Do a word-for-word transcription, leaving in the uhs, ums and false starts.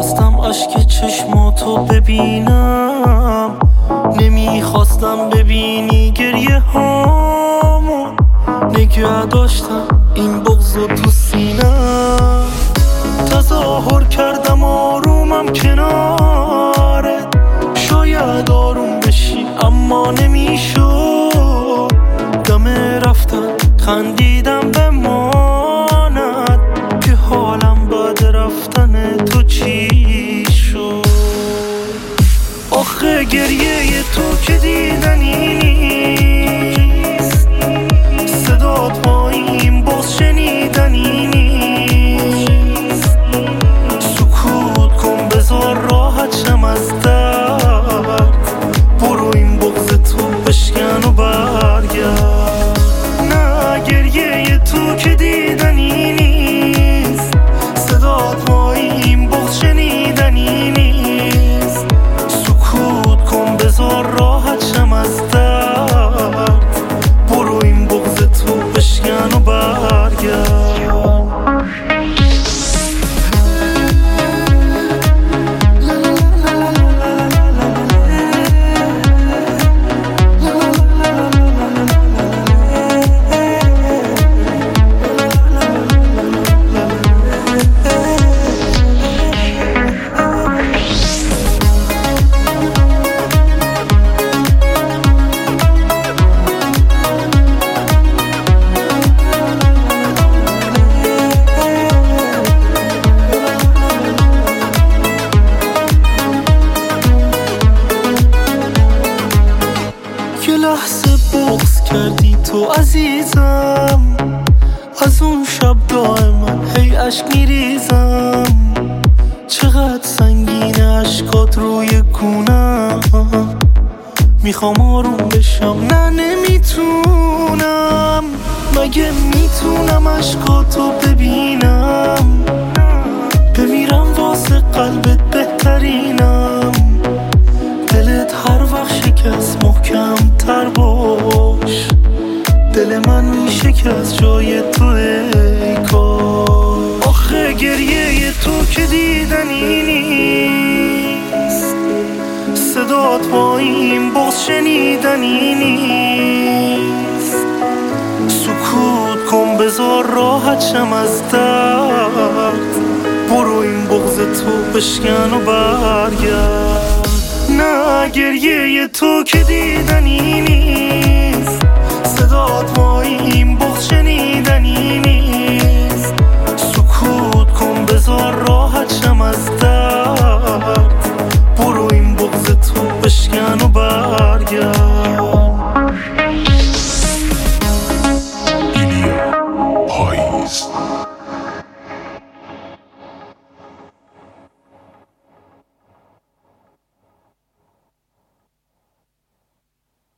نمیخواستم اشک چشماتو ببینم، نمیخواستم ببینی گریه هامو، نگه داشتم این بغضو تو سینم. تظاهر کردم آرومم کنارت، شاید آروم بشی اما نمیشد. دم رفتن خندیدم بماند که حالم بعد رفتن تو چی شد. آخه گریه تو که دیدنی نیست، صدات با این باز شنیدنی نیست. سکوت کن بذار راحت شم از درد، برو این بغض تو بشکن و برگرد. نه گریه تو که دیدنی نیست، صدات با این بغض شنیدنی نیست. سکوت کن بذار راحت شم از درد، برو این بغض تو بشکن و برگرد. یه لحظه بغض کردی تو عزیزم، از اون شب دائما هی اشک میریزم. چقدر سنگین اشکات روی گونم، میخوام آروم بشم نه نمیتونم. مگه میتونم اشکاتو ببینم، بمیرم واسه قلبت بهترینم. دلت هر وقت شکست محکم تر باش، دل من میشه که از جای تو ای کاش. آخه گریه تو که دیدنی نیست، صدات با این بغض شنیدنی نیست. سکوت کن بذار راحت شم از درد، برو این بغض تو بشکن و برگرد. نه گریه تو که دیدنی نیست، صدات با این